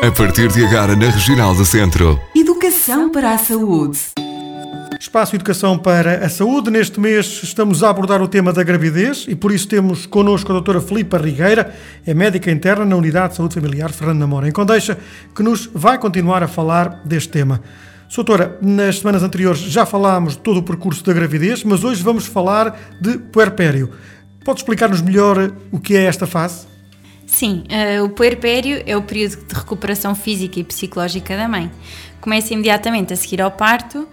A partir de agora na Regional do Centro. Educação para a saúde. Espaço Educação para a Saúde. Neste mês estamos a abordar o tema da gravidez e por isso temos connosco a doutora Filipa Rigueira, é médica interna na Unidade de Saúde Familiar Fernando Namora, em Condeixa, que nos vai continuar a falar deste tema. Doutora, nas semanas anteriores já falámos de todo o percurso da gravidez, mas hoje vamos falar de puerpério. Pode explicar-nos melhor o que é esta fase? Sim, o puerpério é o período de recuperação física e psicológica da mãe. Começa imediatamente a seguir ao parto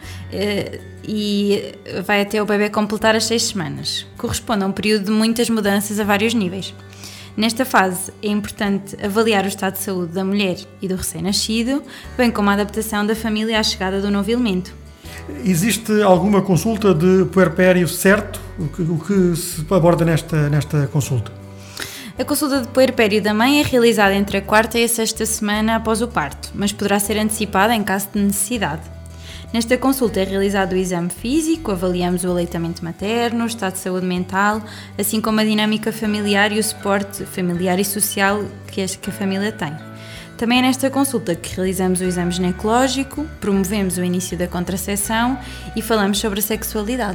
e vai até o bebê completar as 6 semanas. Corresponde a um período de muitas mudanças a vários níveis. Nesta fase é importante avaliar o estado de saúde da mulher e do recém-nascido, bem como a adaptação da família à chegada do novo elemento. Existe alguma consulta de puerpério certo? O que se aborda nesta consulta? A consulta de puerpério da mãe é realizada entre a 4ª e a 6ª semana após o parto, mas poderá ser antecipada em caso de necessidade. Nesta consulta é realizado o exame físico, avaliamos o aleitamento materno, o estado de saúde mental, assim como a dinâmica familiar e o suporte familiar e social que a família tem. Também é nesta consulta que realizamos o exame ginecológico, promovemos o início da contracepção e falamos sobre a sexualidade.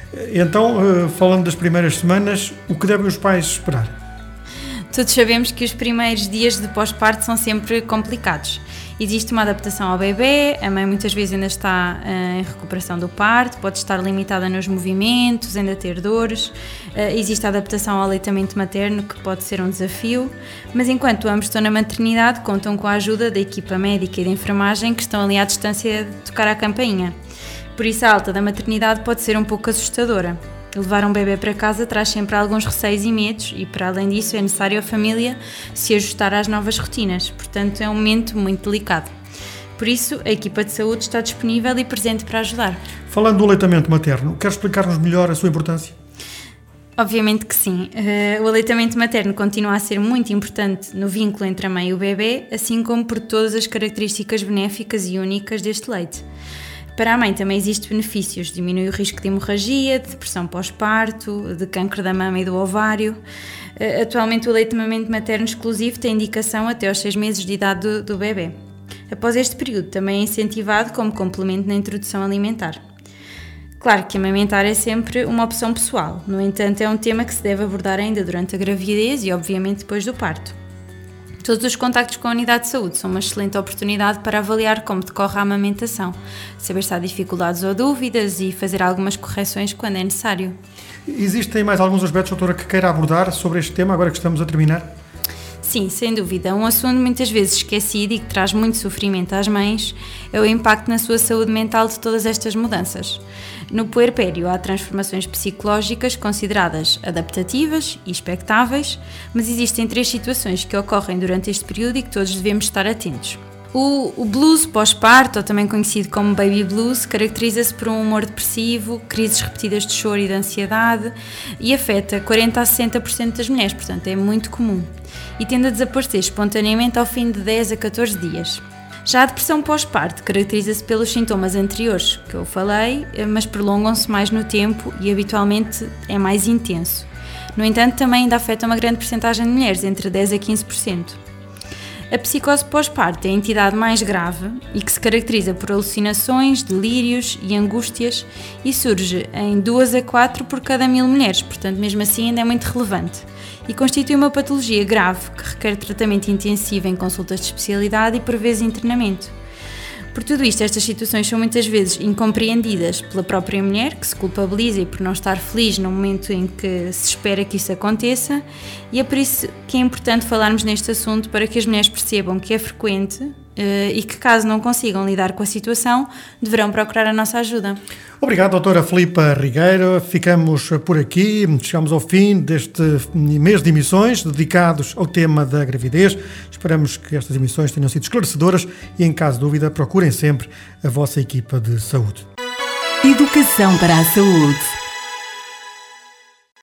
Então, falando das primeiras semanas, o que devem os pais esperar? Todos sabemos que os primeiros dias de pós-parto são sempre complicados. Existe uma adaptação ao bebê, a mãe muitas vezes ainda está em recuperação do parto, pode estar limitada nos movimentos, ainda ter dores. Existe a adaptação ao aleitamento materno, que pode ser um desafio, mas enquanto ambos estão na maternidade, contam com a ajuda da equipa médica e da enfermagem que estão ali à distância de tocar a campainha. Por isso a alta da maternidade pode ser um pouco assustadora. Levar um bebê para casa traz sempre alguns receios e medos e, para além disso, é necessário a família se ajustar às novas rotinas. Portanto, é um momento muito delicado. Por isso, a equipa de saúde está disponível e presente para ajudar. Falando do aleitamento materno, quer explicar-nos melhor a sua importância? Obviamente que sim. O aleitamento materno continua a ser muito importante no vínculo entre a mãe e o bebê, assim como por todas as características benéficas e únicas deste leite. Para a mãe também existem benefícios, diminui o risco de hemorragia, de depressão pós-parto, de cancro da mama e do ovário. Atualmente o aleitamento materno exclusivo tem indicação até aos 6 meses de idade do bebê. Após este período também é incentivado como complemento na introdução alimentar. Claro que amamentar é sempre uma opção pessoal, no entanto é um tema que se deve abordar ainda durante a gravidez e obviamente depois do parto. Todos os contactos com a unidade de saúde são uma excelente oportunidade para avaliar como decorre a amamentação, saber se há dificuldades ou dúvidas e fazer algumas correções quando é necessário. Existem mais alguns aspectos, doutora, que queira abordar sobre este tema, agora que estamos a terminar? Sim, sem dúvida. Um assunto muitas vezes esquecido e que traz muito sofrimento às mães é o impacto na sua saúde mental de todas estas mudanças. No puerpério há transformações psicológicas consideradas adaptativas e expectáveis, mas existem 3 situações que ocorrem durante este período e que todos devemos estar atentos. O blues pós-parto, ou também conhecido como baby blues, caracteriza-se por um humor depressivo, crises repetidas de choro e de ansiedade e afeta 40% a 60% das mulheres, portanto é muito comum, e tende a desaparecer espontaneamente ao fim de 10 a 14 dias. Já a depressão pós-parto caracteriza-se pelos sintomas anteriores que eu falei, mas prolongam-se mais no tempo e habitualmente é mais intenso. No entanto, também ainda afeta uma grande percentagem de mulheres, entre 10% a 15%. A psicose pós-parto é a entidade mais grave e que se caracteriza por alucinações, delírios e angústias e surge em 2 a 4 por cada 1000 mulheres, portanto mesmo assim ainda é muito relevante. E constitui uma patologia grave que requer tratamento intensivo em consultas de especialidade e por vezes internamento. Por tudo isto, estas situações são muitas vezes incompreendidas pela própria mulher, que se culpabiliza e por não estar feliz no momento em que se espera que isso aconteça, e é por isso que é importante falarmos neste assunto para que as mulheres percebam que é frequente e que, caso não consigam lidar com a situação, deverão procurar a nossa ajuda. Obrigado, doutora Filipa Rigueira. Ficamos por aqui, chegamos ao fim deste mês de emissões dedicados ao tema da gravidez. Esperamos que estas emissões tenham sido esclarecedoras e, em caso de dúvida, procurem sempre a vossa equipa de saúde. Educação para a saúde.